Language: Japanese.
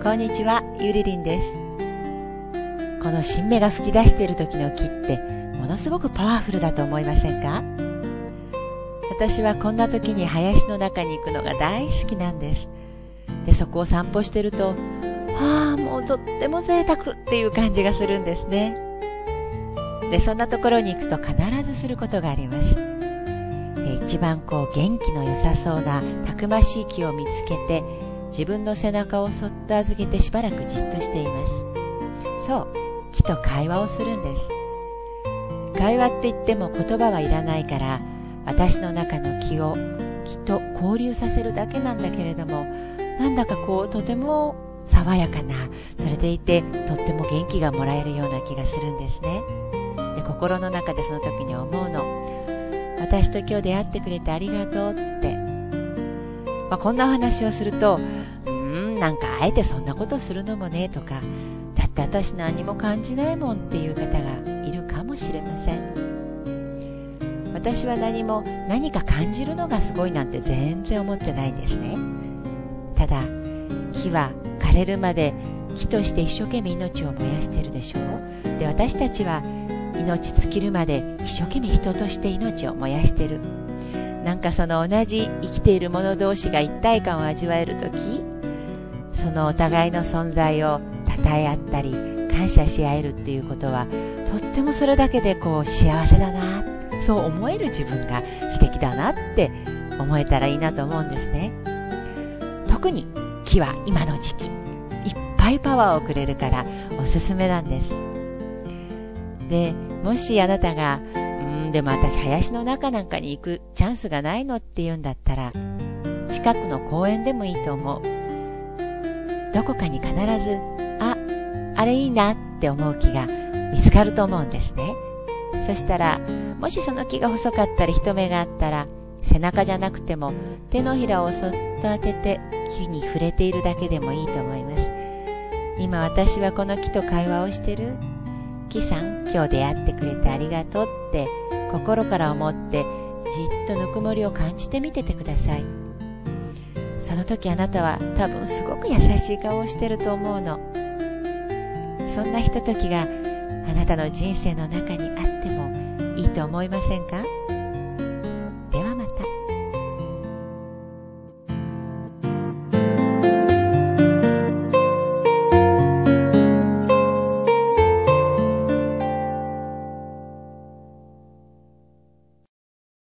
こんにちは、ゆりりんです。この新芽が吹き出している時の木ってものすごくパワフルだと思いませんか？私はこんな時に林の中に行くのが大好きなんです。で、そこを散歩してると、もうとっても贅沢っていう感じがするんですね。で、そんなところに行くと必ずすることがあります。一番元気の良さそうなたくましい木を見つけて、自分の背中をそっと預けてしばらくじっとしています。そう、木と会話をするんです。会話って言っても言葉はいらないから、私の中の木を木と交流させるだけなんだけれども、なんだかとても爽やかな、それでいてとっても元気がもらえるような気がするんですね。で、心の中でその時に思うの。私と今日出会ってくれてありがとうって。こんな話をすると、なんかあえてそんなことするのもねとか、だって私何も感じないもんっていう方がいるかもしれません。私は何か感じるのがすごいなんて全然思ってないんですね。ただ、木は枯れるまで木として一生懸命命を燃やしているでしょう。で、私たちは命尽きるまで一生懸命人として命を燃やしている。なんかその同じ生きている者同士が一体感を味わえるとき、そのお互いの存在を称え合ったり感謝し合えるっていうことは、とってもそれだけで幸せだな、そう思える自分が素敵だなって思えたらいいなと思うんですね。特に木は今の時期いっぱいパワーをくれるからおすすめなんです。で、もしあなたがでも私林の中なんかに行くチャンスがないのって言うんだったら、近くの公園でもいいと思う。どこかに必ずあれいいなって思う木が見つかると思うんですね。そしたら、もしその木が細かったり人目があったら、背中じゃなくても手のひらをそっと当てて木に触れているだけでもいいと思います。今私はこの木と会話をしてる。木さん、今日出会ってくれてありがとうって心から思ってじっとぬくもりを感じてみててください。その時あなたは多分すごく優しい顔をしてると思うの。そんなひとときがあなたの人生の中にあってもいいと思いませんか？